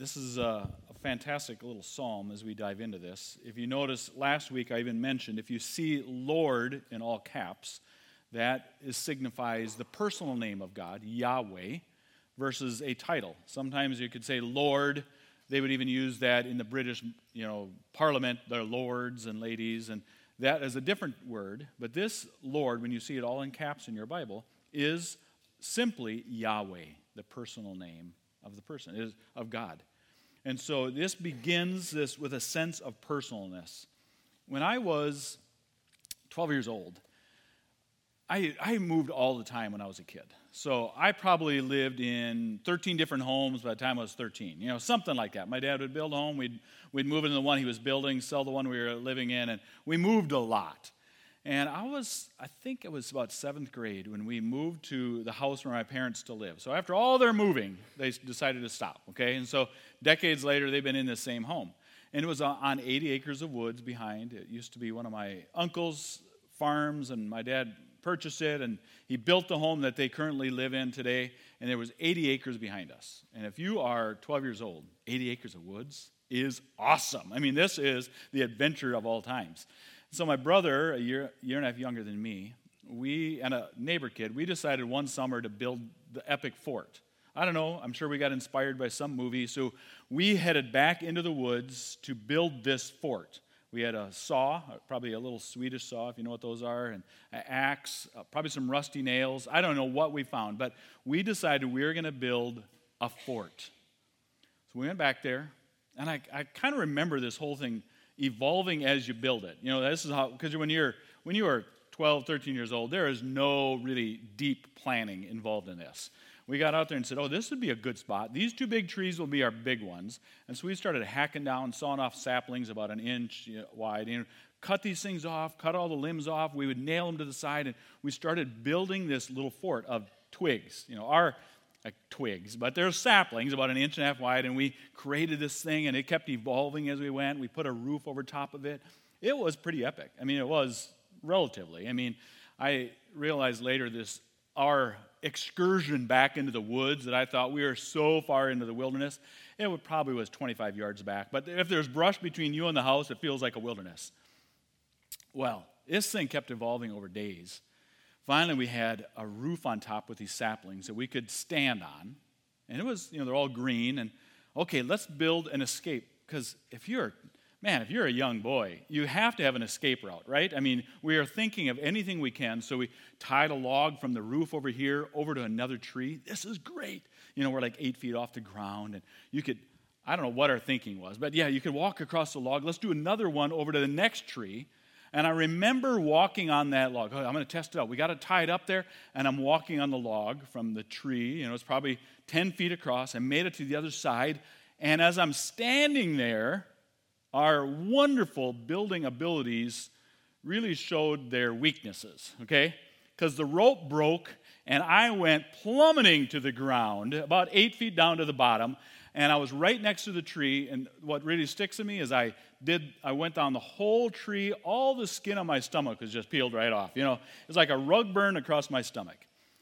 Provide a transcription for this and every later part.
This is a fantastic little psalm as we dive into this. If you notice, last week I even mentioned, if you see Lord in all caps, that signifies the personal name of God, Yahweh, versus a title. Sometimes you could say Lord. They would even use that in the British, Parliament, their lords and ladies, and that is a different word. But this Lord, when you see it all in caps in your Bible, is simply Yahweh, the personal name of the person, is of God. And so this begins this with a sense of personalness. When I was 12 years old, I moved all the time when I was a kid. So I probably lived in 13 different homes by the time I was 13, something like that. My dad would build a home, we'd move into the one he was building, sell the one we were living in, and we moved a lot. And I think it was about 7th grade when we moved to the house where my parents still live. So after all their moving, they decided to stop, okay? And so decades later, they've been in the same home. And it was on 80 acres of woods behind. It used to be one of my uncle's farms, and my dad purchased it, and he built the home that they currently live in today, and there was 80 acres behind us. And if you are 12 years old, 80 acres of woods is awesome. I mean, this is the adventure of all times. So my brother, a year and a half younger than me, and a neighbor kid, we decided one summer to build the epic fort. I don't know, I'm sure we got inspired by some movie, so we headed back into the woods to build this fort. We had a saw, probably a little Swedish saw, if you know what those are, and an axe, probably some rusty nails. I don't know what we found, but we decided we were going to build a fort. So we went back there, and I kind of remember this whole thing evolving as you build it. This is how, because when you are 12, 13 years old, there is no really deep planning involved in this. We got out there and said, this would be a good spot. These two big trees will be our big ones. And so we started hacking down, sawing off saplings about an inch wide, cut these things off, cut all the limbs off. We would nail them to the side, and we started building this little fort of twigs. Twigs, but they're saplings about an inch and a half wide, and we created this thing, and it kept evolving as we went. We put a roof over top of it. It was pretty epic. It was relatively. I realized later our excursion back into the woods that I thought we were so far into the wilderness, it probably was 25 yards back. But if there's brush between you and the house, it feels like a wilderness. Well, this thing kept evolving over days. Finally, we had a roof on top with these saplings that we could stand on. And it was, they're all green. And, okay, let's build an escape. Because if you're a young boy, you have to have an escape route, right? We are thinking of anything we can. So we tied a log from the roof over here over to another tree. This is great. We're like 8 feet off the ground. And you could, I don't know what our thinking was. But, yeah, you could walk across the log. Let's do another one over to the next tree. And I remember walking on that log. I'm going to test it out. We got it tied up there, and I'm walking on the log from the tree. It's probably 10 feet across. I made it to the other side. And as I'm standing there, our wonderful building abilities really showed their weaknesses, okay? Because the rope broke, and I went plummeting to the ground, about 8 feet down to the bottom, and I was right next to the tree, and what really sticks in me is I went down the whole tree, all the skin on my stomach was just peeled right off. It was like a rug burn across my stomach.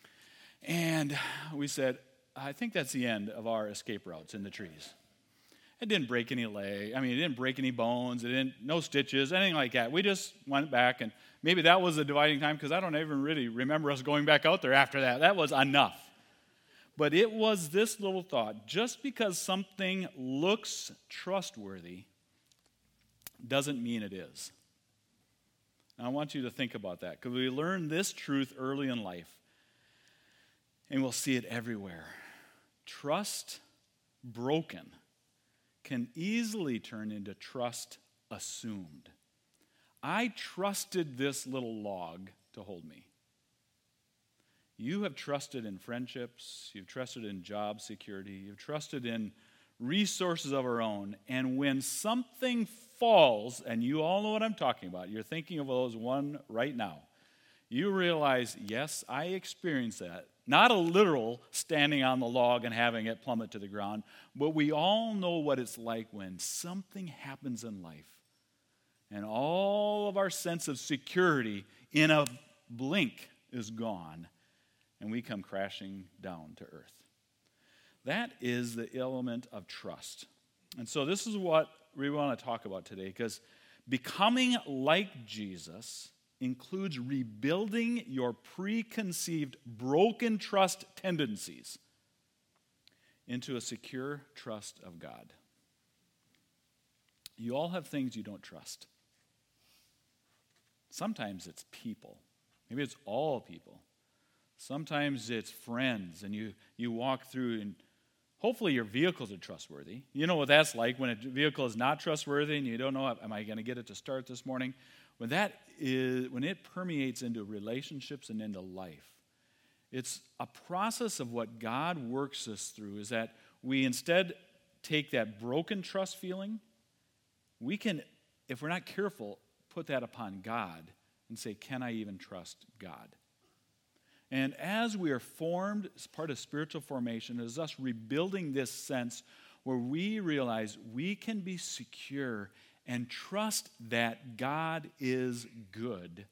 And we said, I think that's the end of our escape routes in the trees. It didn't break any leg. It didn't break any bones. No stitches, anything like that. We just went back, and maybe that was the dividing time because I don't even really remember us going back out there after that. That was enough. But it was this little thought. Just because something looks trustworthy doesn't mean it is. And I want you to think about that because we learn this truth early in life, and we'll see it everywhere. Trust broken can easily turn into trust assumed. I trusted this little log to hold me. You have trusted in friendships, you've trusted in job security, you've trusted in resources of our own, and when something falls, and you all know what I'm talking about, you're thinking of those one right now, you realize, yes, I experienced that. Not a literal standing on the log and having it plummet to the ground, but we all know what it's like when something happens in life and all of our sense of security in a blink is gone and we come crashing down to earth. That is the element of trust. And so this is what we want to talk about today, because becoming like Jesus includes rebuilding your preconceived broken trust tendencies into a secure trust of God. You all have things you don't trust. Sometimes it's people. Maybe it's all people. Sometimes it's friends, and you walk through, and hopefully your vehicles are trustworthy. You know what that's like when a vehicle is not trustworthy and you don't know, am I going to get it to start this morning? When it permeates into relationships and into life, it's a process of what God works us through, is that we instead take that broken trust feeling, we can, if we're not careful, put that upon God and say, can I even trust God? And as we are formed as part of spiritual formation, it is us rebuilding this sense where we realize we can be secure and trust that God is good,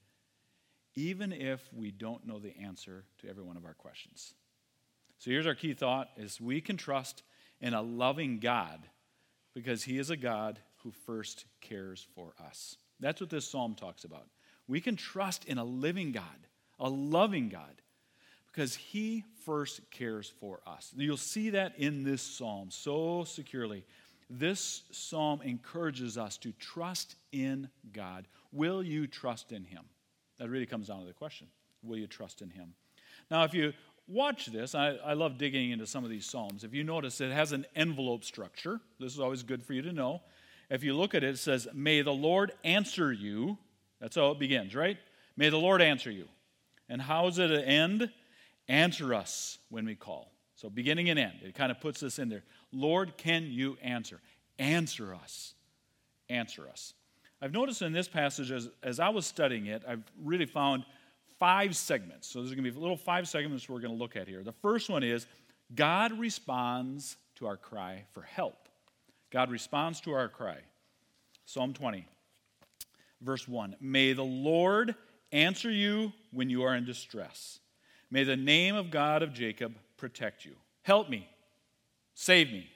even if we don't know the answer to every one of our questions. So here's our key thought, is we can trust in a loving God because he is a God who first cares for us. That's what this psalm talks about. We can trust in a living God, a loving God, because he first cares for us. You'll see that in this psalm so securely. This psalm encourages us to trust in God. Will you trust in him? That really comes down to the question. Will you trust in him? Now, if you watch this, I love digging into some of these psalms. If you notice, it has an envelope structure. This is always good for you to know. If you look at it, it says, may the Lord answer you. That's how it begins, right? May the Lord answer you. And how does it end? Answer us when we call. So beginning and end. It kind of puts this in there. Lord, can you answer? Answer us. Answer us. I've noticed in this passage, as I was studying it, I've really found 5 segments. So there's going to be little 5 segments we're going to look at here. The first one is God responds to our cry for help. God responds to our cry. Psalm 20, verse 1. May the Lord answer you when you are in distress. May the name of God of Jacob protect you. Help me. Save me.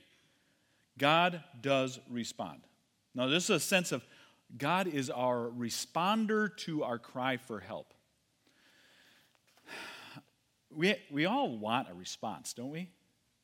God does respond. Now, this is a sense of God is our responder to our cry for help. We all want a response, don't we?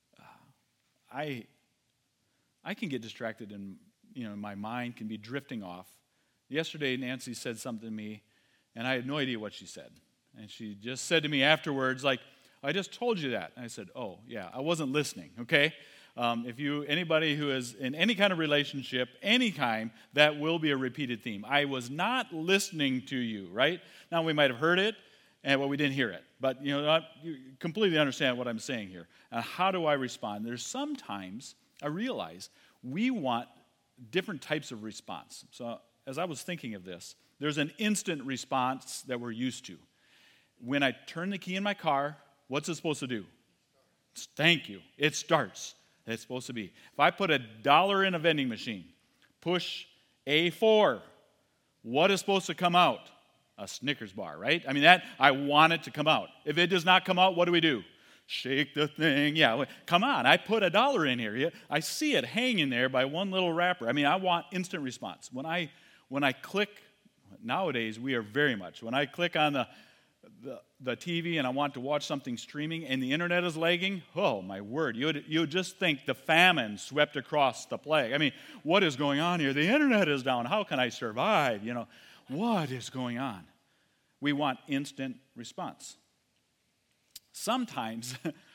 I can get distracted and my mind can be drifting off. Yesterday, Nancy said something to me, and I had no idea what she said. And she just said to me afterwards, like, I just told you that. And I said, oh, yeah, I wasn't listening, okay? Anybody who is in any kind of relationship, any kind, that will be a repeated theme. I was not listening to you, right? Now, we might have heard it, we didn't hear it. But, you completely understand what I'm saying here. How do I respond? There's sometimes, I realize, we want different types of response. So, as I was thinking of this, there's an instant response that we're used to. When I turn the key in my car, what's it supposed to do? Thank you. It starts. It's supposed to be. If I put $1 in a vending machine, push A4, what is supposed to come out? A Snickers bar, right? I mean, I want it to come out. If it does not come out, what do? Shake the thing. Yeah, come on. I put $1 in here. I see it hanging there by one little wrapper. I mean, I want instant response. When I click, nowadays we are very much, when I click on the TV and I want to watch something streaming and the internet is lagging, oh my word, you would just think the famine swept across the plague. I mean, what is going on here? The internet is down. How can I survive? What is going on? We want instant response. Sometimes,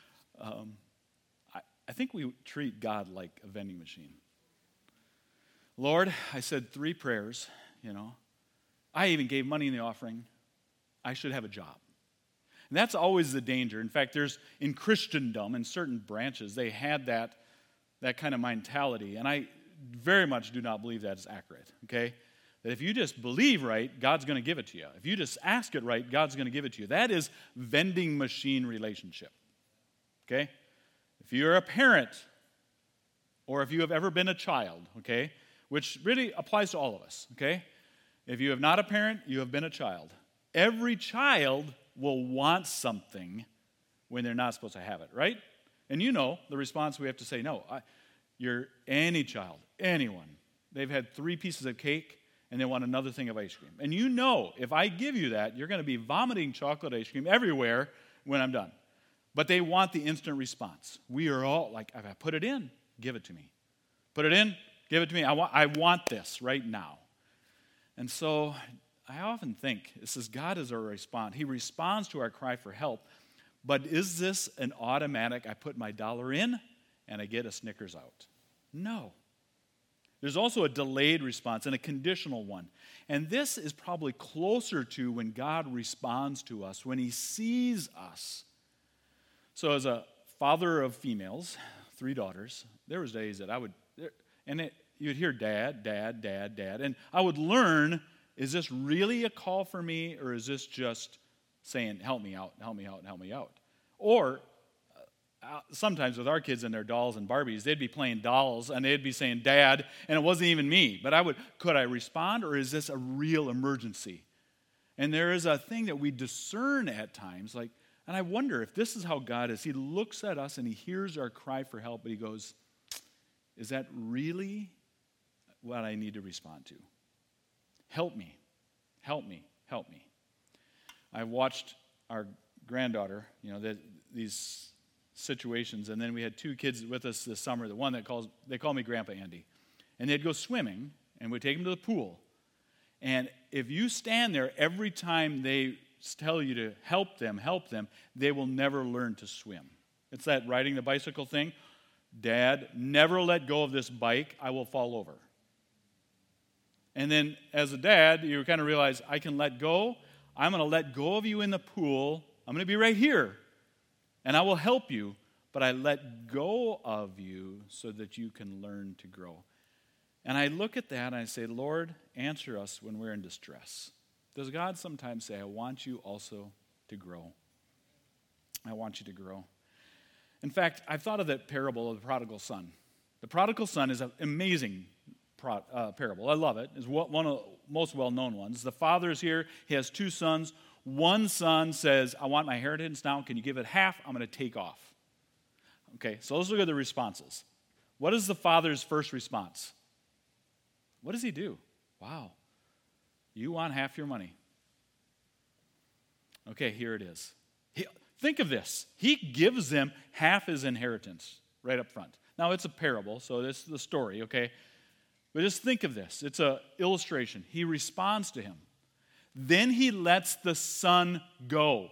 I think we treat God like a vending machine. Lord, I said 3 prayers, I even gave money in the offering. I should have a job. And that's always the danger. In fact, in Christendom, in certain branches, they had that kind of mentality. And I very much do not believe that is accurate, okay? That if you just believe right, God's going to give it to you. If you just ask it right, God's going to give it to you. That is vending machine relationship, okay? If you're a parent, or if you have ever been a child, okay, which really applies to all of us, okay? If you have not a parent, you have been a child. Every child will want something when they're not supposed to have it, right? And you know the response we have to say, no, you're any child, anyone. They've had 3 pieces of cake and they want another thing of ice cream. And you know if I give you that, you're going to be vomiting chocolate ice cream everywhere when I'm done. But they want the instant response. We are all like, if I put it in, give it to me. Put it in, give it to me. I want this right now. And so I often think, it says God is our response. He responds to our cry for help. But is this an automatic, I put my dollar in and I get a Snickers out? No. There's also a delayed response and a conditional one. And this is probably closer to when God responds to us, when he sees us. So as a father of females, 3 daughters, there was days that I would, you'd hear dad, dad, dad, dad. And I would learn, is this really a call for me, or is this just saying, help me out, help me out, help me out? Or sometimes with our kids and their dolls and Barbies, they'd be playing dolls and they'd be saying, Dad, and it wasn't even me. But could I respond, or is this a real emergency? And there is a thing that we discern at times, and I wonder if this is how God is. He looks at us and he hears our cry for help, but he goes, is that really what I need to respond to? Help me, help me, help me. I watched our granddaughter, these situations, and then we had 2 kids with us this summer. The one they call me Grandpa Andy, and they'd go swimming, and we'd take them to the pool. And if you stand there every time they tell you to help them, they will never learn to swim. It's that riding the bicycle thing. Dad, never let go of this bike. I will fall over. And then as a dad, you kind of realize, I can let go. I'm going to let go of you in the pool. I'm going to be right here. And I will help you, but I let go of you so that you can learn to grow. And I look at that and I say, Lord, answer us when we're in distress. Does God sometimes say, I want you also to grow? I want you to grow. In fact, I've thought of that parable of the prodigal son. The prodigal son is an amazing parable. I love it. It's one of the most well-known ones. The father is here. He has 2 sons. One son says, I want my inheritance now. Can you give it half? I'm going to take off. Okay, so let's look at the responses. What is the father's first response? What does he do? Wow, you want half your money. Okay, here it is. Think of this. He gives them half his inheritance right up front. Now, it's a parable, so this is the story, okay? But just think of this. It's an illustration. He responds to him. Then he lets the son go.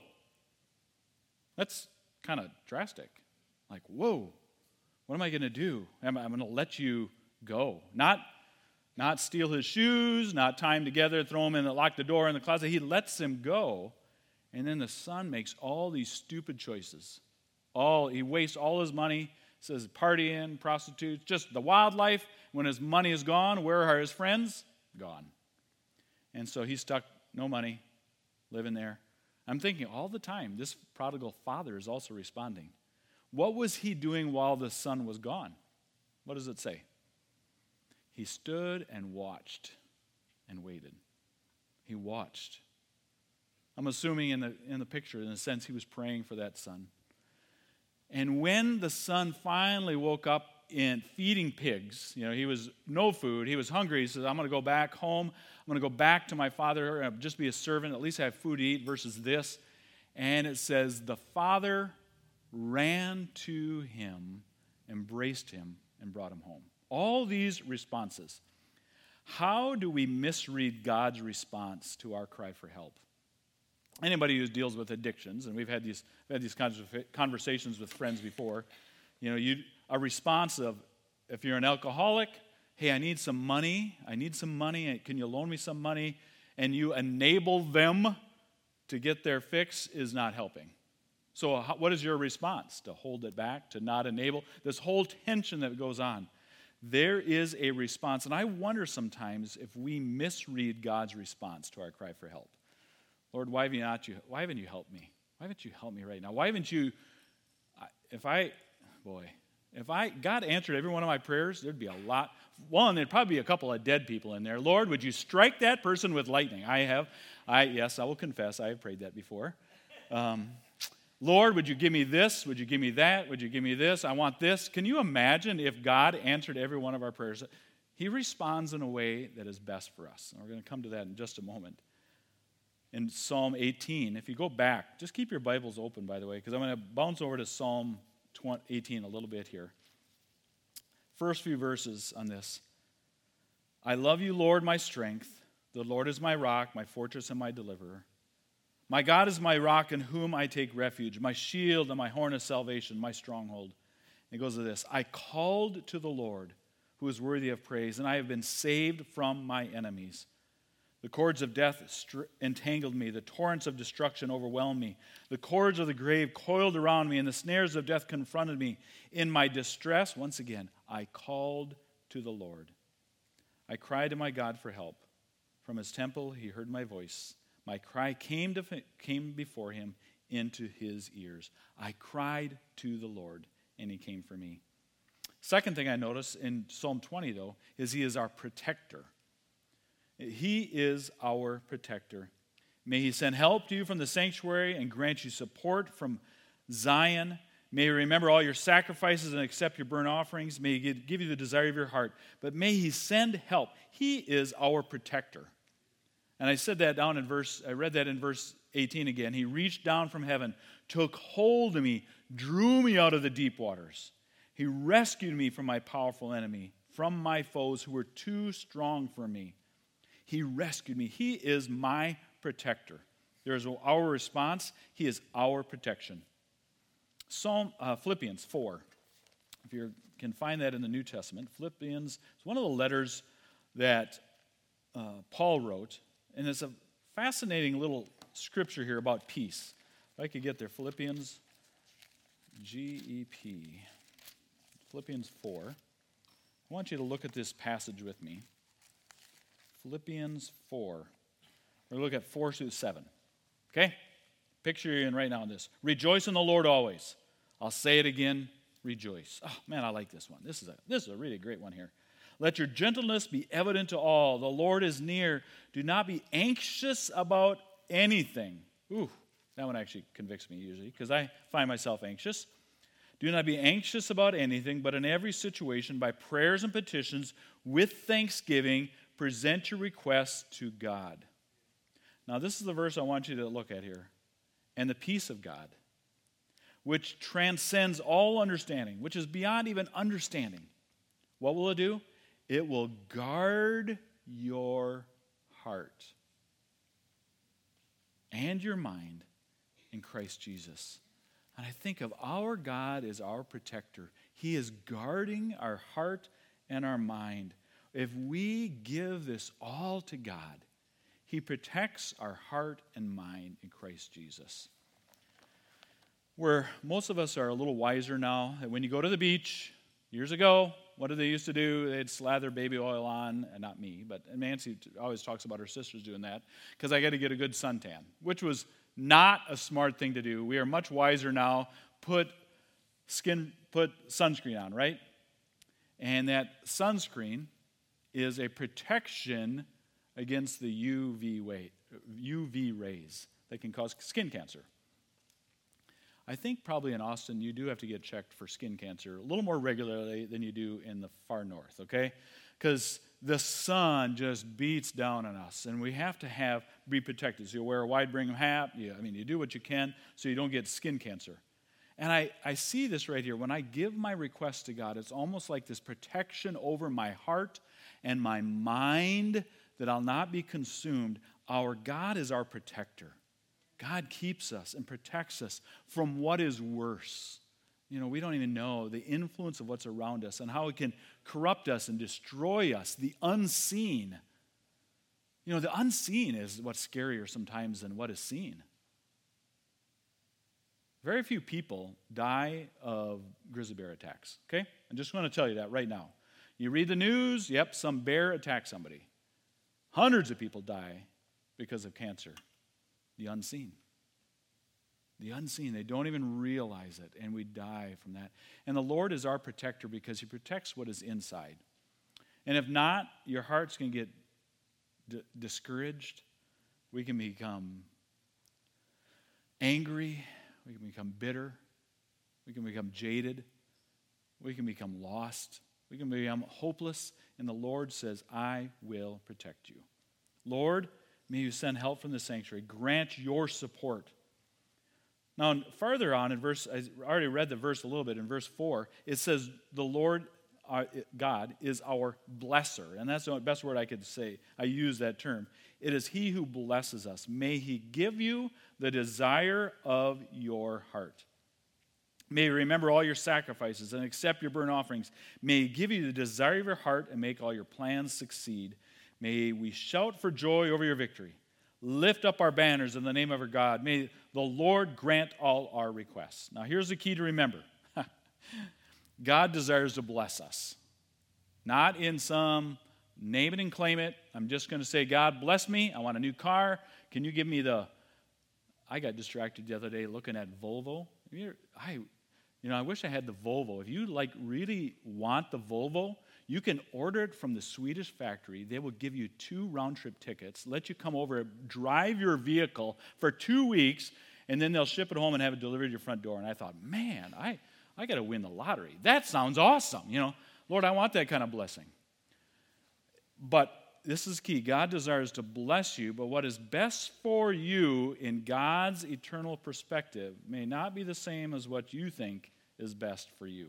That's kind of drastic. Like, whoa, what am I going to do? I'm going to let you go. Not steal his shoes, not tie him together, throw him in, lock the door in the closet. He lets him go, and then the son makes all these stupid choices. He wastes all his money, says partying, prostitutes, just the wildlife. When his money is gone, where are his friends? Gone. And so he's stuck, no money, living there. I'm thinking all the time, this prodigal father is also responding. What was he doing while the son was gone? What does it say? He stood and watched and waited. He watched. I'm assuming in the picture, in a sense, he was praying for that son. And when the son finally woke up in feeding pigs, he was no food, he was hungry, he says, I'm going to go back home, I'm going to go back to my father, just be a servant, at least have food to eat, versus this. And it says, the father ran to him, embraced him, and brought him home. All these responses. How do we misread God's response to our cry for help? Anybody who deals with addictions, and we've had these conversations with friends before, a response of, if you're an alcoholic, hey, I need some money, can you loan me some money? And you enable them to get their fix is not helping. So what is your response? To hold it back, to not enable? This whole tension that goes on. There is a response, and I wonder sometimes if we misread God's response to our cry for help. Lord, why haven't you helped me? Why haven't you helped me right now? Why haven't you, if God answered every one of my prayers, there'd be a lot. One, there'd probably be a couple of dead people in there. Lord, would you strike that person with lightning? Yes, I will confess, I have prayed that before. Lord, would you give me this? Would you give me that? Would you give me this? I want this. Can you imagine if God answered every one of our prayers? He responds in a way that is best for us. And we're going to come to that in just a moment. In Psalm 18, if you go back, just keep your Bibles open, by the way, because I'm going to bounce over to Psalm 18 a little bit here. First few verses on this. I love you, Lord, my strength. The Lord is my rock, my fortress, and my deliverer. My God is my rock in whom I take refuge, my shield and my horn of salvation, my stronghold. And it goes to this. I called to the Lord, who is worthy of praise, and I have been saved from my enemies. The cords of death entangled me. The torrents of destruction overwhelmed me. The cords of the grave coiled around me, and the snares of death confronted me. In my distress, once again, I called to the Lord. I cried to my God for help. From his temple he heard my voice. My cry came before him into his ears. I cried to the Lord, and he came for me. Second thing I notice in Psalm 20, though, is he is our protector. He is our protector. May he send help to you from the sanctuary and grant you support from Zion. May he remember all your sacrifices and accept your burnt offerings. May he give you the desire of your heart. But may he send help. He is our protector. And I read that in verse 18 again. He reached down from heaven, took hold of me, drew me out of the deep waters. He rescued me from my powerful enemy, from my foes who were too strong for me. He rescued me. He is my protector. There's our response. He is our protection. Philippians 4. If you can find that in the New Testament, Philippians is one of the letters that Paul wrote. And it's a fascinating little scripture here about peace. If I could get there, Philippians, G-E-P, Philippians 4. I want you to look at this passage with me. Philippians 4. We're going to look at 4 through 7. Okay? Picture you're in right now in this. Rejoice in the Lord always. I'll say it again, rejoice. Oh, man, I like this one. This is a really great one here. Let your gentleness be evident to all. The Lord is near. Do not be anxious about anything. Ooh, that one actually convicts me usually because I find myself anxious. Do not be anxious about anything, but in every situation, by prayers and petitions, with thanksgiving, present your requests to God. Now, this is the verse I want you to look at here. And the peace of God, which transcends all understanding, which is beyond even understanding. What will it do? It will guard your heart and your mind in Christ Jesus. And I think of our God as our protector. He is guarding our heart and our mind. If we give this all to God, he protects our heart and mind in Christ Jesus. Where most of us are a little wiser now, that when you go to the beach, years ago, what did they used to do? They'd slather baby oil on, and not me, but Nancy always talks about her sisters doing that, because I got to get a good suntan, which was not a smart thing to do. We are much wiser now. Put sunscreen on, right? And that sunscreen is a protection against the UV rays that can cause skin cancer. I think probably in Austin you do have to get checked for skin cancer a little more regularly than you do in the far north, okay? Because the sun just beats down on us, and we have to be protected. So you wear a wide-brim hat. You do what you can so you don't get skin cancer. And I see this right here. When I give my request to God, it's almost like this protection over my heart and my mind that I'll not be consumed. Our God is our protector. God keeps us and protects us from what is worse. We don't even know the influence of what's around us and how it can corrupt us and destroy us, the unseen. The unseen is what's scarier sometimes than what is seen. Very few people die of grizzly bear attacks, okay? I'm just going to tell you that right now. You read the news, yep, some bear attacked somebody. Hundreds of people die because of cancer. The unseen. The unseen. They don't even realize it, and we die from that. And the Lord is our protector because he protects what is inside. And if not, your heart's going to get discouraged. We can become angry. we can become bitter, we can become jaded, we can become lost, we can become hopeless, and the Lord says, I will protect you. Lord, may you send help from the sanctuary. Grant your support. Now, further on in verse, I already read the verse a little bit, in verse 4, it says, the Lord God is our blesser. And that's the best word I could say. I use that term. It is he who blesses us. May he give you the desire of your heart. May you remember all your sacrifices and accept your burnt offerings. May he give you the desire of your heart and make all your plans succeed. May we shout for joy over your victory. Lift up our banners in the name of our God. May the Lord grant all our requests. Now here's the key to remember. God desires to bless us. Not in some name it and claim it. I'm just going to say, God bless me. I want a new car. Can you give me I got distracted the other day looking at Volvo. I wish I had the Volvo. If you really want the Volvo, you can order it from the Swedish factory. They will give you 2 round-trip tickets, let you come over, drive your vehicle for 2 weeks, and then they'll ship it home and have it delivered to your front door. And I thought, man, I got to win the lottery. That sounds awesome. Lord, I want that kind of blessing. But this is key. God desires to bless you, but what is best for you in God's eternal perspective may not be the same as what you think is best for you.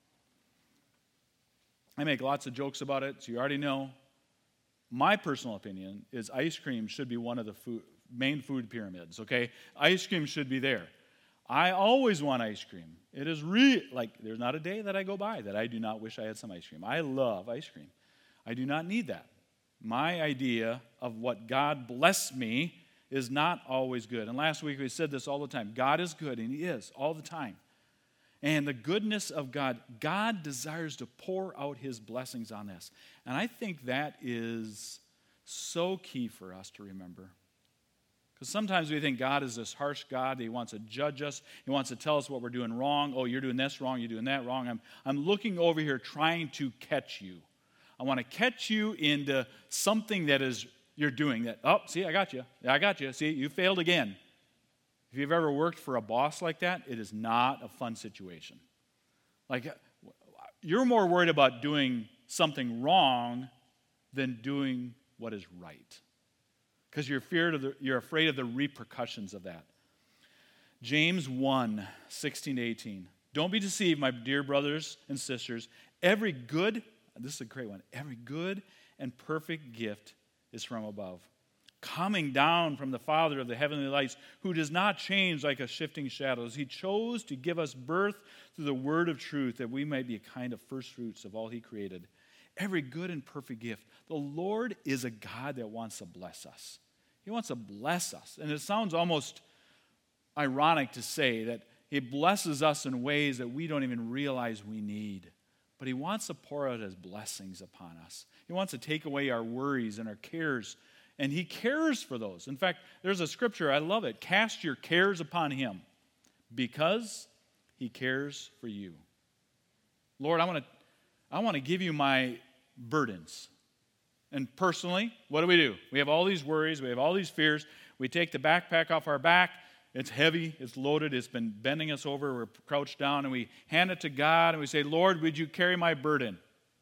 I make lots of jokes about it, so you already know. My personal opinion is ice cream should be one of the main food pyramids, okay? Ice cream should be there. I always want ice cream. It is there's not a day that I go by that I do not wish I had some ice cream. I love ice cream. I do not need that. My idea of what God bless me is not always good. And last week we said this all the time. God is good, and he is all the time. And the goodness of God, God desires to pour out his blessings on us. And I think that is so key for us to remember. Because sometimes we think God is this harsh God. He wants to judge us. He wants to tell us what we're doing wrong. Oh, you're doing this wrong. You're doing that wrong. I'm looking over here trying to catch you. I want to catch you into something that is you're doing that. Oh, see, I got you. I got you. See, you failed again. If you've ever worked for a boss like that, it is not a fun situation. You're more worried about doing something wrong than doing what is right. Because you're afraid of the repercussions of that. James 1, 16 to 18. Don't be deceived, my dear brothers and sisters. Every good and perfect gift is from above, coming down from the Father of the heavenly lights, who does not change like a shifting shadows. He chose to give us birth through the word of truth, that we might be a kind of first fruits of all he created. Every good and perfect gift. The Lord is a God that wants to bless us. He wants to bless us. And it sounds almost ironic to say that he blesses us in ways that we don't even realize we need. But he wants to pour out his blessings upon us. He wants to take away our worries and our cares. And he cares for those. In fact, there's a scripture, I love it. Cast your cares upon him because he cares for you. Lord, I want to give you my burdens. And personally, what do? We have all these worries. We have all these fears. We take the backpack off our back. It's heavy. It's loaded. It's been bending us over. We're crouched down, and we hand it to God, and we say, Lord, would you carry my burden?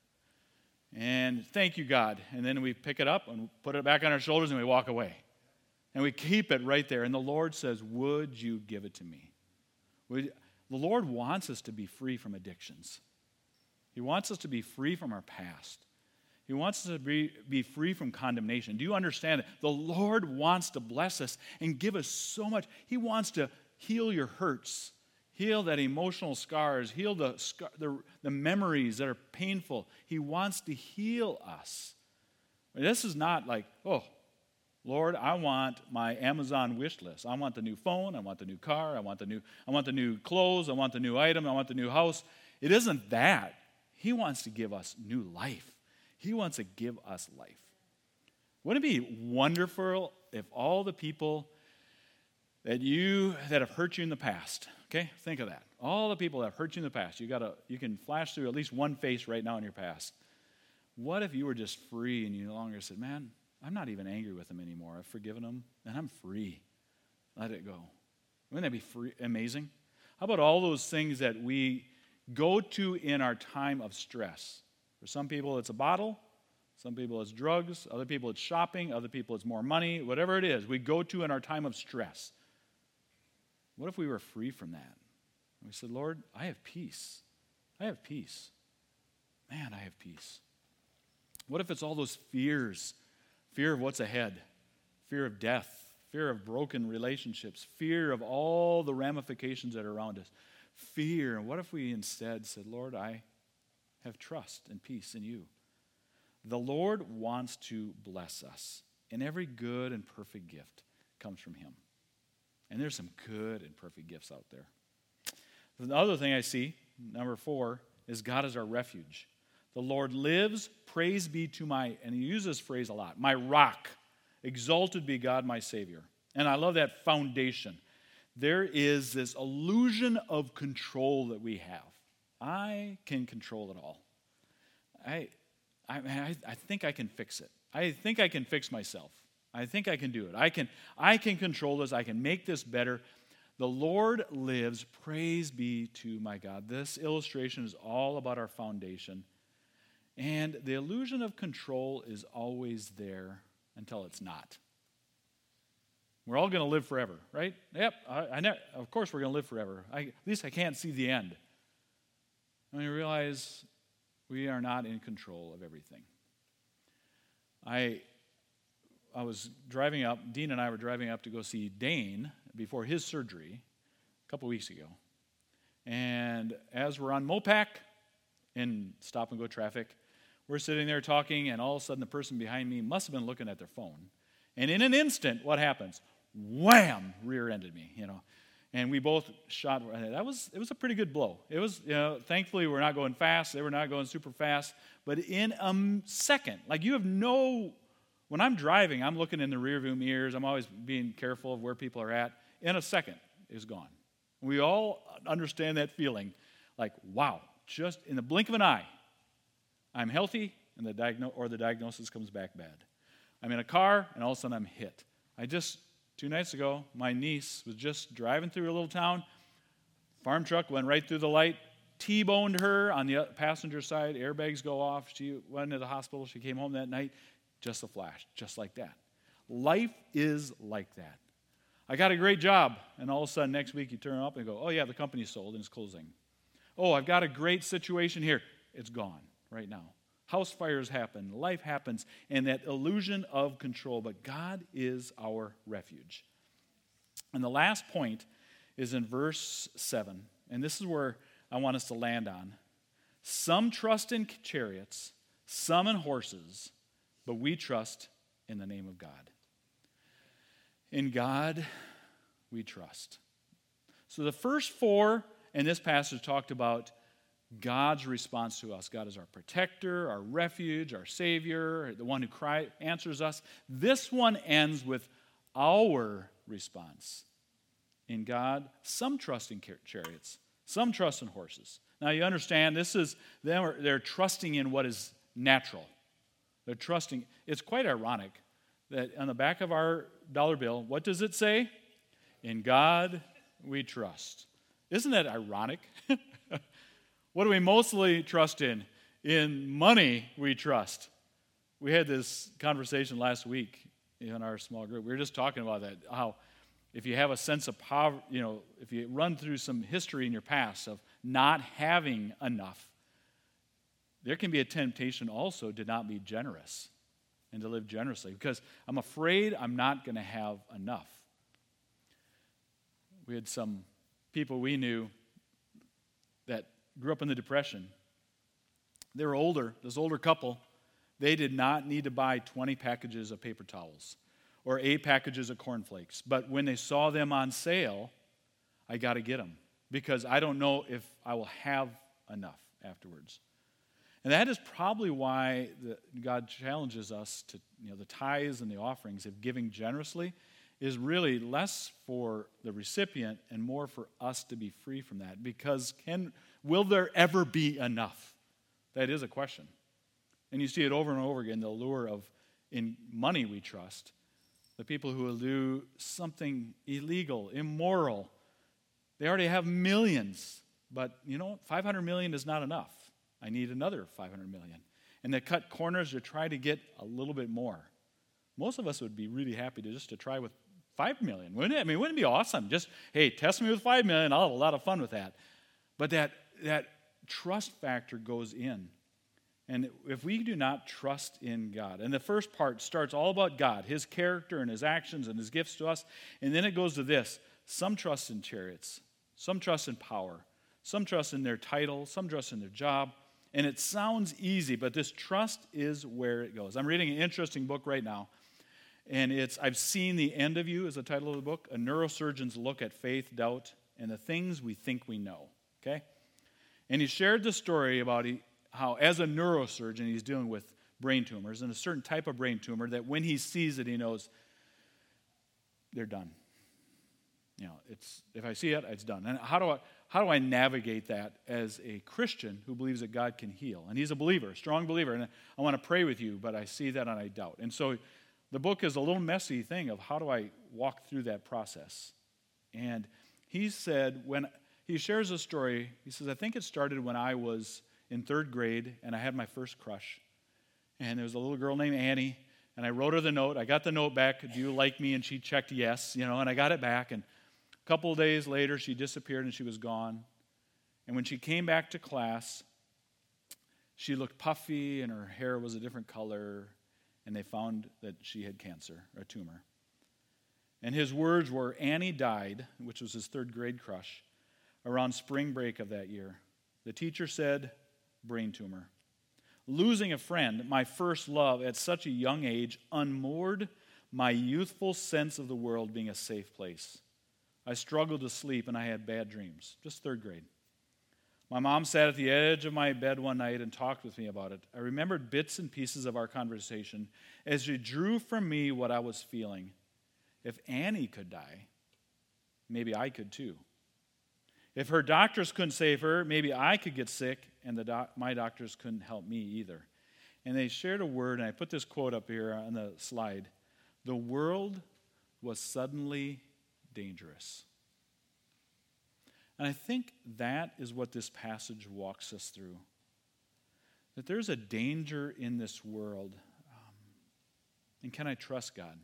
And thank you, God. And then we pick it up and put it back on our shoulders, and we walk away. And we keep it right there. And the Lord says, would you give it to me? The Lord wants us to be free from addictions. He wants us to be free from our past. He wants us to be free from condemnation. Do you understand it? The Lord wants to bless us and give us so much. He wants to heal your hurts, heal that emotional scars, heal the memories that are painful. He wants to heal us. This is not like, oh, Lord, I want my Amazon wish list. I want the new phone. I want the new car. I want the new clothes. I want the new item. I want the new house. It isn't that. He wants to give us new life. He wants to give us life. Wouldn't it be wonderful if all the people that have hurt you in the past, okay, think of that. All the people that have hurt you in the past, you can flash through at least one face right now in your past. What if you were just free and you no longer said, man, I'm not even angry with them anymore. I've forgiven them and I'm free. Let it go. Wouldn't that be amazing? How about all those things that we go to in our time of stress? For some people, it's a bottle. Some people, it's drugs. Other people, it's shopping. Other people, it's more money. Whatever it is, we go to in our time of stress. What if we were free from that? And we said, Lord, I have peace. I have peace. Man, I have peace. What if it's all those fears? Fear of what's ahead. Fear of death. Fear of broken relationships. Fear of all the ramifications that are around us. Fear. And what if we instead said, Lord, I have trust and peace in you. The Lord wants to bless us, and every good and perfect gift comes from him. And there's some good and perfect gifts out there. The other thing I see, number 4, is God is our refuge. The Lord lives, praise be to my, and he uses this phrase a lot, my rock, exalted be God my Savior. And I love that foundation. There is this illusion of control that we have. I can control it all. I think I can fix it. I think I can fix myself. I think I can do it. I can control this. I can make this better. The Lord lives. Praise be to my God. This illustration is all about our foundation. And the illusion of control is always there until it's not. We're all going to live forever, right? Yep, I know. Of course we're going to live forever. At least I can't see the end. And we realize we are not in control of everything. I was driving up, Dean and I were driving up to go see Dane before his surgery a couple weeks ago. And as we're on Mopac in stop-and-go traffic, we're sitting there talking, and all of a sudden the person behind me must have been looking at their phone. And in an instant, what happens? Wham! Rear-ended me, And we both shot. It was a pretty good blow. It was, thankfully we're not going fast. They were not going super fast. But in a second, when I'm driving, I'm looking in the rearview mirrors. I'm always being careful of where people are at. In a second, it's gone. We all understand that feeling. Like, wow, just in the blink of an eye, I'm healthy, and the diagnosis comes back bad. I'm in a car, and all of a sudden I'm hit. 2 nights ago, my niece was just driving through a little town. Farm truck went right through the light, T-boned her on the passenger side. Airbags go off. She went into the hospital. She came home that night. Just a flash, just like that. Life is like that. I got a great job, and all of a sudden next week you turn up and go, oh yeah, the company's sold and it's closing. Oh, I've got a great situation here. It's gone right now. House fires happen, life happens, and that illusion of control. But God is our refuge. And the last point is in verse 7, and this is where I want us to land on. Some trust in chariots, some in horses, but we trust in the name of God. In God we trust. So the first 4 in this passage talked about God's response to us. God is our protector, our refuge, our Savior, the one who answers us. This one ends with our response. In God, some trust in chariots, some trust in horses. Now you understand, they're trusting in what is natural. They're trusting. It's quite ironic that on the back of our dollar bill, what does it say? In God we trust. Isn't that ironic? What do we mostly trust in? In money we trust. We had this conversation last week in our small group. We were just talking about that, how if you have a sense of poverty, if you run through some history in your past of not having enough, there can be a temptation also to not be generous and to live generously because I'm afraid I'm not going to have enough. We had some people we knew that grew up in the Depression. They were older, this older couple. They did not need to buy 20 packages of paper towels or 8 packages of cornflakes. But when they saw them on sale, I got to get them because I don't know if I will have enough afterwards. And that is probably why God challenges us to, the tithes and the offerings of giving generously is really less for the recipient and more for us to be free from that. Because will there ever be enough? That is a question. And you see it over and over again, the allure of in money we trust. The people who will do something illegal, immoral, They already have millions. But, 500 million is not enough. I need another 500 million. And they cut corners to try to get a little bit more. Most of us would be really happy to try with 5 million, wouldn't it? I mean, wouldn't it be awesome? Just, hey, test me with 5 million. I'll have a lot of fun with that. But that trust factor goes in. And if we do not trust in God, and the first part starts all about God, his character and his actions and his gifts to us, and then it goes to this. Some trust in chariots, some trust in power, some trust in their title, some trust in their job. And it sounds easy, but this trust is where it goes. I'm reading an interesting book right now, and it's I've Seen the End of You is the title of the book, A Neurosurgeon's Look at Faith, Doubt, and the Things We Think We Know. Okay? And he shared the story about how, as a neurosurgeon, he's dealing with brain tumors, and a certain type of brain tumor that when he sees it, he knows they're done. If I see it, it's done. And how do I navigate that as a Christian who believes that God can heal? And he's a believer, a strong believer, and I want to pray with you, but I see that and I doubt. And so the book is a little messy thing of how do I walk through that process. And he said, when he shares a story, he says, I think it started when I was in 3rd grade and I had my first crush. And there was a little girl named Annie, and I wrote her the note. I got the note back, do you like me? And she checked yes, and I got it back. And a couple of days later, she disappeared and she was gone. And when she came back to class, she looked puffy and her hair was a different color, and they found that she had cancer, or a tumor. And his words were, Annie died, which was his 3rd grade crush, around spring break of that year. The teacher said, brain tumor. Losing a friend, my first love, at such a young age, unmoored my youthful sense of the world being a safe place. I struggled to sleep and I had bad dreams. Just 3rd grade. My mom sat at the edge of my bed one night and talked with me about it. I remembered bits and pieces of our conversation as she drew from me what I was feeling. If Annie could die, maybe I could too. If her doctors couldn't save her, maybe I could get sick, and my doctors couldn't help me either. And they shared a word, and I put this quote up here on the slide. The world was suddenly dangerous. And I think that is what this passage walks us through. That there's a danger in this world. And can I trust God?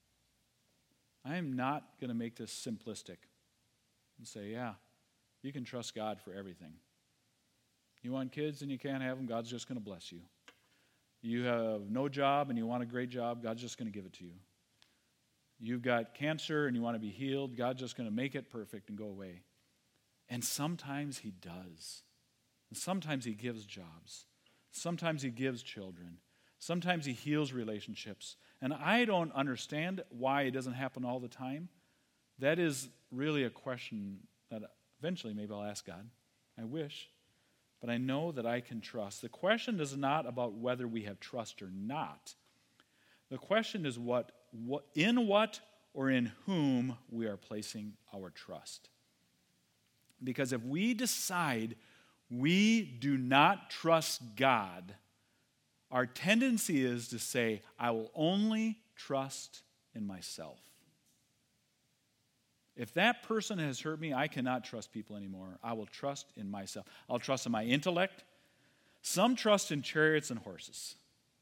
I am not going to make this simplistic and say, yeah, you can trust God for everything. You want kids and you can't have them, God's just going to bless you. You have no job and you want a great job, God's just going to give it to you. You've got cancer and you want to be healed, God's just going to make it perfect and go away. And sometimes he does. And sometimes he gives jobs. Sometimes he gives children. Sometimes he heals relationships. And I don't understand why it doesn't happen all the time. That is really a question that eventually maybe I'll ask God. I wish. But I know that I can trust. The question is not about whether we have trust or not. The question is in what or in whom we are placing our trust. Because if we decide we do not trust God, our tendency is to say, I will only trust in myself. If that person has hurt me, I cannot trust people anymore. I will trust in myself. I'll trust in my intellect. Some trust in chariots and horses.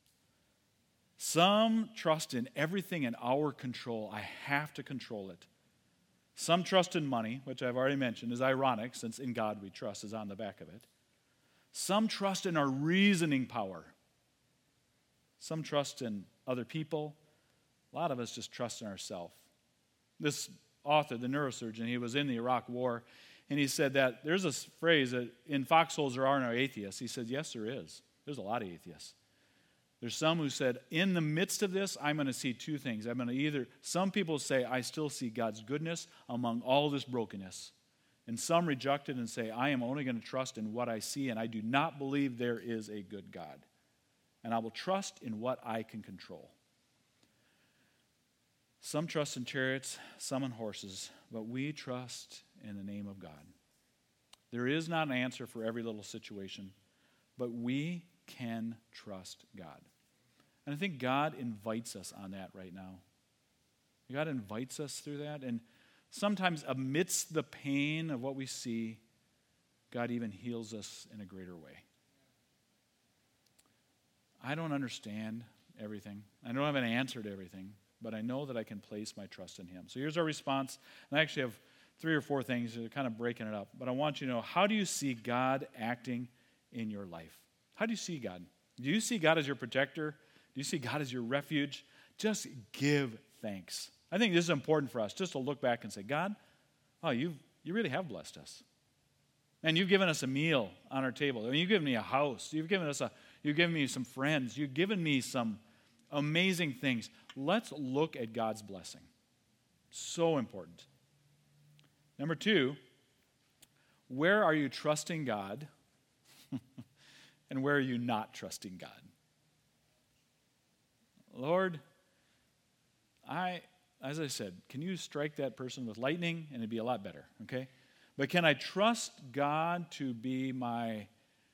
Some trust in everything in our control. I have to control it. Some trust in money, which I've already mentioned is ironic since in God we trust is on the back of it. Some trust in our reasoning power. Some trust in other people. A lot of us just trust in ourselves. This author, the neurosurgeon, he was in the Iraq War, and he said that there's a phrase that in foxholes there are no atheists. He said, yes, there is. There's a lot of atheists. There's some who said, in the midst of this, I'm going to see two things. I'm going to some people say, I still see God's goodness among all this brokenness. And some reject it and say, I am only going to trust in what I see, and I do not believe there is a good God. And I will trust in what I can control. Some trust in chariots, some in horses, but we trust in the name of God. There is not an answer for every little situation, but we can trust God. And I think God invites us on that right now. God invites us through that. And sometimes amidst the pain of what we see, God even heals us in a greater way. I don't understand everything. I don't have an answer to everything, but I know that I can place my trust in Him. So here's our response. And I actually have 3 or 4 things, kind of breaking it up. But I want you to know, how do you see God acting in your life? How do you see God? Do you see God as your protector? Do you see God as your refuge? Just give thanks. I think this is important for us, just to look back and say, God, you really have blessed us. And you've given us a meal on our table. I mean, you've given me a house. You've given me some friends. You've given me some amazing things. Let's look at God's blessing. So important. Number 2, where are you trusting God and where are you not trusting God? Lord, as I said, can you strike that person with lightning and it'd be a lot better, okay? But can I trust God to be my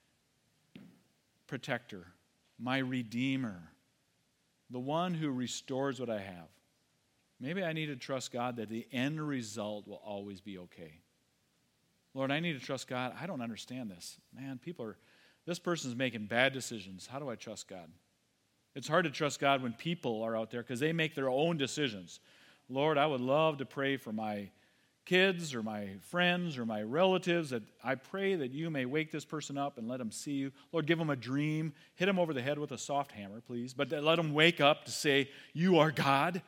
protector, my redeemer, the one who restores what I have? Maybe I need to trust God that the end result will always be okay. Lord, I need to trust God. I don't understand this. Man, this person's making bad decisions. How do I trust God? It's hard to trust God when people are out there because they make their own decisions. Lord, I would love to pray for my kids or my friends or my relatives, that I pray that you may wake this person up and let them see you. Lord, give them a dream. Hit them over the head with a soft hammer, please. But let them wake up to say, you are God.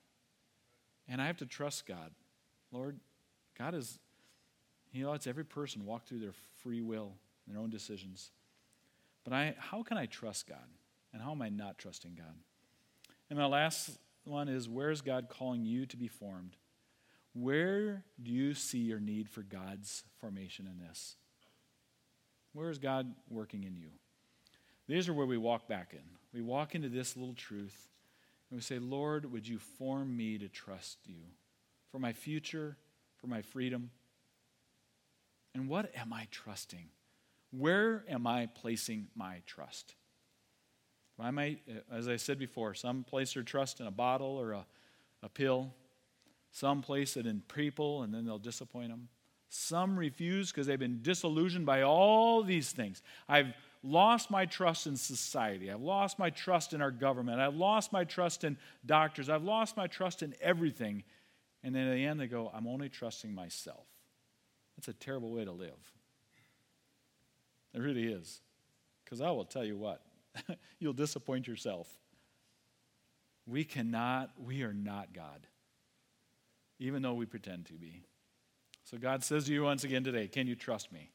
And I have to trust God. Lord, God He lets every person walk through their free will, their own decisions. But how can I trust God? And how am I not trusting God? And my last one is, where is God calling you to be formed? Where do you see your need for God's formation in this? Where is God working in you? These are where we walk back in. We walk into this little truth, and we say, Lord, would you form me to trust you for my future, for my freedom? And what am I trusting? Where am I placing my trust? As I said before, some place their trust in a bottle or a pill. Some place it in people, and then they'll disappoint them. Some refuse because they've been disillusioned by all these things. I've lost my trust in society. I've lost my trust in our government. I've lost my trust in doctors. I've lost my trust in everything. And then at the end they go, I'm only trusting myself. That's a terrible way to live. It really is. Because I will tell you what, you'll disappoint yourself. We are not God, even though we pretend to be. So God says to you once again today, can you trust me?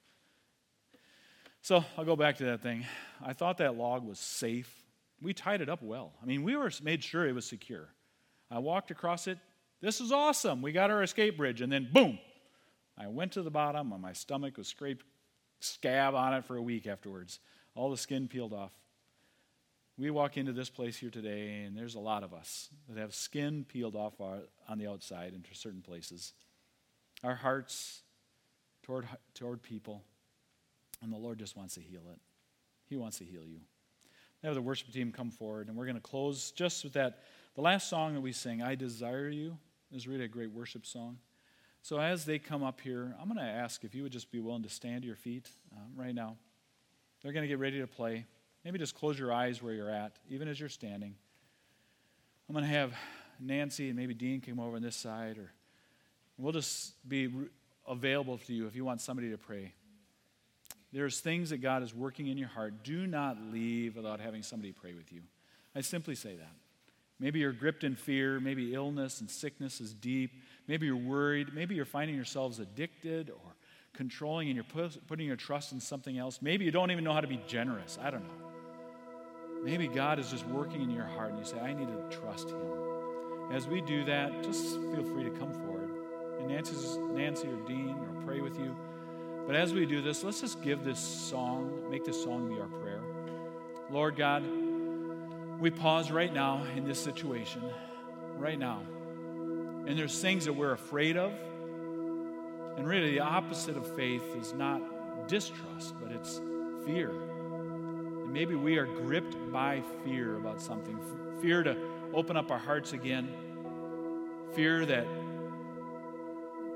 So I'll go back to that thing. I thought that log was safe. We tied it up well. I mean, we made sure it was secure. I walked across it. This is awesome. We got our escape bridge, and then boom. I went to the bottom, and my stomach was scraped scab on it for a week afterwards. All the skin peeled off. We walk into this place here today, and there's a lot of us that have skin peeled off on the outside into certain places. Our hearts toward people, and the Lord just wants to heal it. He wants to heal you. Have the worship team come forward, and we're going to close just with that. The last song that we sing, I Desire You, is really a great worship song. So as they come up here, I'm going to ask if you would just be willing to stand to your feet right now. They're going to get ready to play. Maybe just close your eyes where you're at, even as you're standing. I'm going to have Nancy and maybe Dean come over on this side, or we'll just be available to you if you want somebody to pray. There's things that God is working in your heart. Do not leave without having somebody pray with you. I simply say that. Maybe you're gripped in fear. Maybe illness and sickness is deep. Maybe you're worried. Maybe you're finding yourselves addicted or controlling, and you're putting your trust in something else. Maybe you don't even know how to be generous. I don't know. Maybe God is just working in your heart, and you say, I need to trust Him. As we do that, just feel free to come forward. And Nancy or Dean will pray with you. But as we do this, let's just give this song, make this song be our prayer. Lord God, we pause right now in this situation, right now. And there's things that we're afraid of. And really the opposite of faith is not distrust, but it's fear. And maybe we are gripped by fear about something. Fear to open up our hearts again. Fear that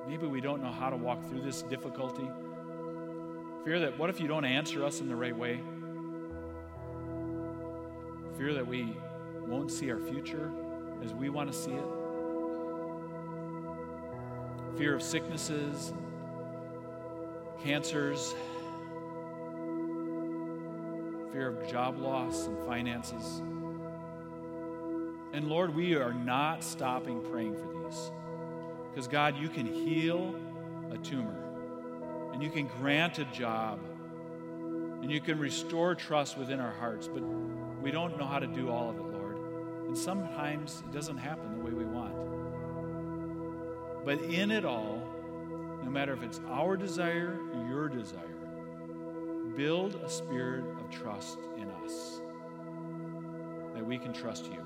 maybe we don't know how to walk through this difficulty. Fear that what if you don't answer us in the right way? Fear that we won't see our future as we want to see it. Fear of sicknesses, cancers, fear of job loss and finances. And Lord, we are not stopping praying for these. Because God, you can heal a tumor, and you can grant a job, and you can restore trust within our hearts, but we don't know how to do all of it, Lord. And sometimes it doesn't happen the way we want. But in it all, no matter if it's our desire or your desire, build a spirit of trust in us, that we can trust you.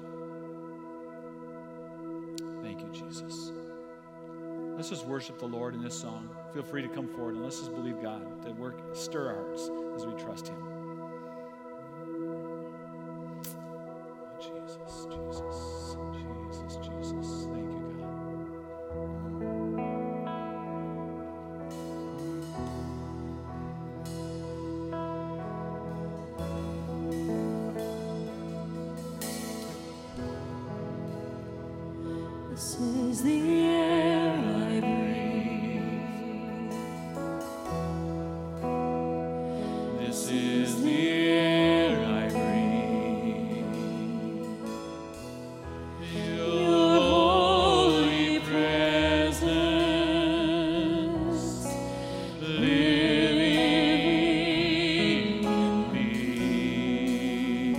Thank you, Jesus. Let's just worship the Lord in this song. Feel free to come forward and let's just believe God to stir our hearts as we trust him. Jesus, Jesus, Jesus, Jesus. Thank you, God. This is the air I breathe. This is the air I breathe. Your holy presence living in me.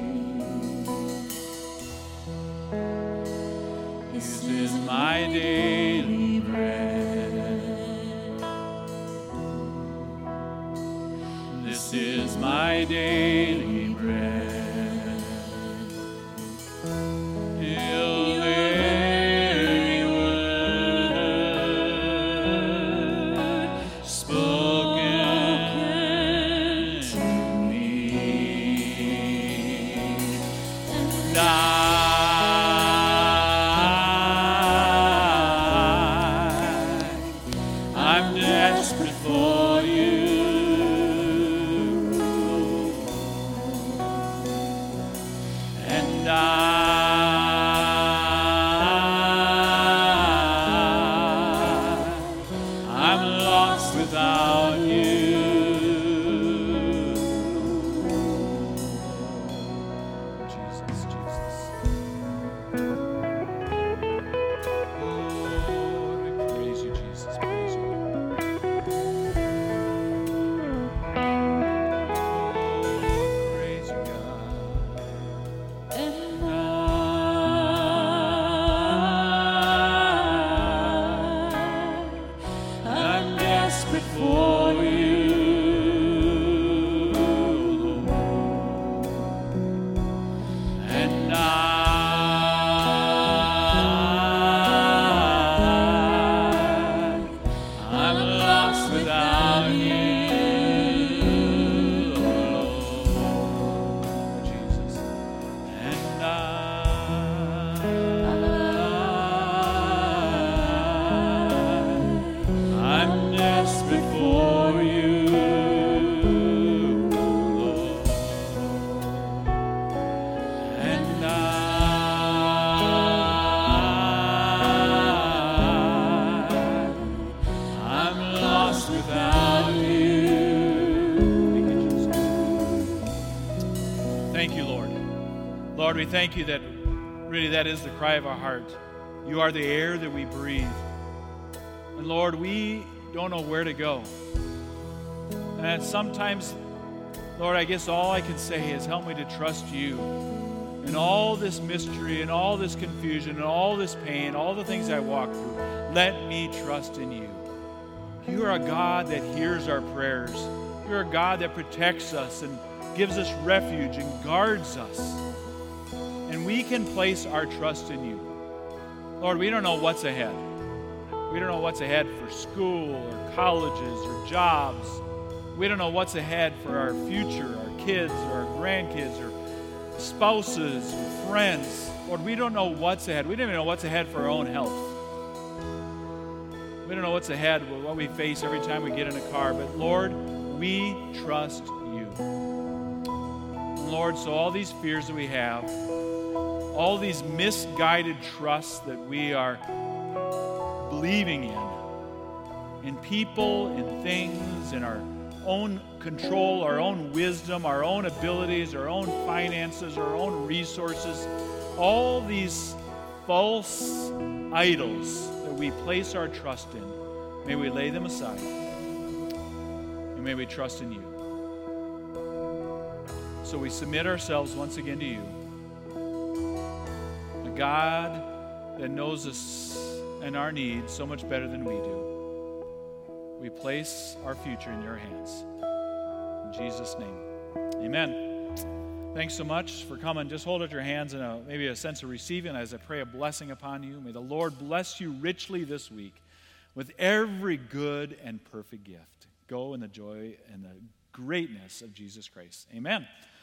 This is my daily bread. This is my daily bread. Your very word spoken to me. And I'm desperate for you. And I'm lost without you. Jesus, Jesus. Lord, we praise you, Jesus. Praise you. Praise you, God. And I'm desperate for you. And I'm lost without you. Jesus. And I'm desperate for you, Lord. And I'm lost without you. Thank you, Jesus. Thank you, Lord. Lord, we thank you that really that is the cry of our heart. You are the air that we breathe. And Lord, we don't know where to go. And sometimes, Lord, I guess all I can say is help me to trust you in all this mystery and all this confusion and all this pain, all the things I walk through. Let me trust in you. You are a God that hears our prayers. You're a God that protects us and gives us refuge and guards us. And we can place our trust in you. Lord, we don't know what's ahead. We don't know what's ahead for school or colleges or jobs. We don't know what's ahead for our future, our kids or our grandkids or spouses or friends. Lord, we don't know what's ahead. We don't even know what's ahead for our own health. We don't know what's ahead, what we face every time we get in a car, but Lord, we trust you. And Lord, so all these fears that we have, all these misguided trusts that we are believing in people, in things, in our own control, our own wisdom, our own abilities, our own finances, our own resources, all these false idols that we place our trust in, may we lay them aside, and may we trust in you. So we submit ourselves once again to you, a God that knows us and our needs so much better than we do. We place our future in your hands. In Jesus' name, amen. Thanks so much for coming. Just hold out your hands in maybe a sense of receiving as I pray a blessing upon you. May the Lord bless you richly this week with every good and perfect gift. Go in the joy and the greatness of Jesus Christ. Amen.